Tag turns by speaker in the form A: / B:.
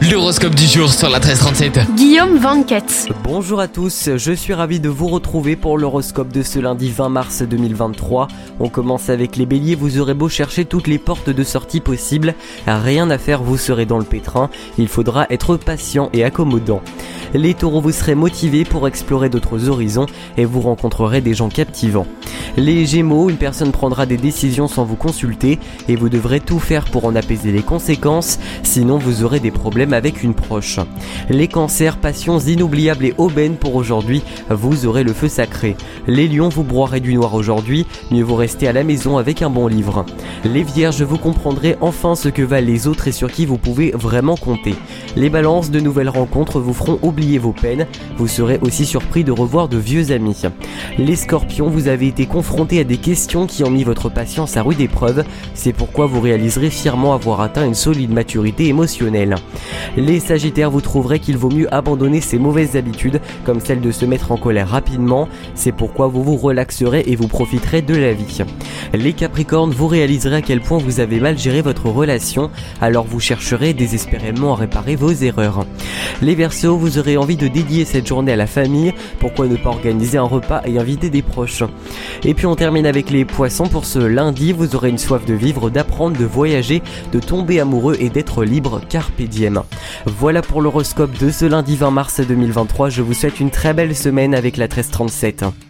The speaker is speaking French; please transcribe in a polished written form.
A: L'horoscope du jour sur la 1337.
B: Guillaume Vanquette.
C: Bonjour à tous, je suis ravi de vous retrouver pour l'horoscope de ce lundi 20 mars 2023. On commence avec les béliers, vous aurez beau chercher toutes les portes de sortie possibles, rien à faire, vous serez dans le pétrin, il faudra être patient et accommodant. Les taureaux, vous serez motivés pour explorer d'autres horizons et vous rencontrerez des gens captivants. Les gémeaux, une personne prendra des décisions sans vous consulter et vous devrez tout faire pour en apaiser les conséquences, sinon vous aurez des problèmes avec une proche. Les cancers, passions inoubliables et aubaines pour aujourd'hui, vous aurez le feu sacré. Les lions, vous broierez du noir aujourd'hui, mieux vous rester à la maison avec un bon livre. Les vierges, vous comprendrez enfin ce que valent les autres et sur qui vous pouvez vraiment compter. Les balances, de nouvelles rencontres vous feront oublier vos peines, vous serez aussi surpris de revoir de vieux amis. Les scorpions, vous avez été confrontés à des questions qui ont mis votre patience à rude épreuve, c'est pourquoi vous réaliserez fièrement avoir atteint une solide maturité émotionnelle. Les sagittaires, vous trouverez qu'il vaut mieux abandonner ces mauvaises habitudes, comme celle de se mettre en colère rapidement, c'est pourquoi vous vous relaxerez et vous profiterez de la vie. Les capricornes, vous réaliserez à quel point vous avez mal géré votre relation, alors vous chercherez désespérément à réparer vos erreurs. Les verseaux, vous aurez envie de dédier cette journée à la famille, pourquoi ne pas organiser un repas et inviter des proches. Et puis on termine avec les poissons, pour ce lundi, vous aurez une soif de vivre, d'apprendre, de voyager, de tomber amoureux et d'être libre, carpe diem. Voilà pour l'horoscope de ce lundi 20 mars 2023, je vous souhaite une très belle semaine avec la 1337.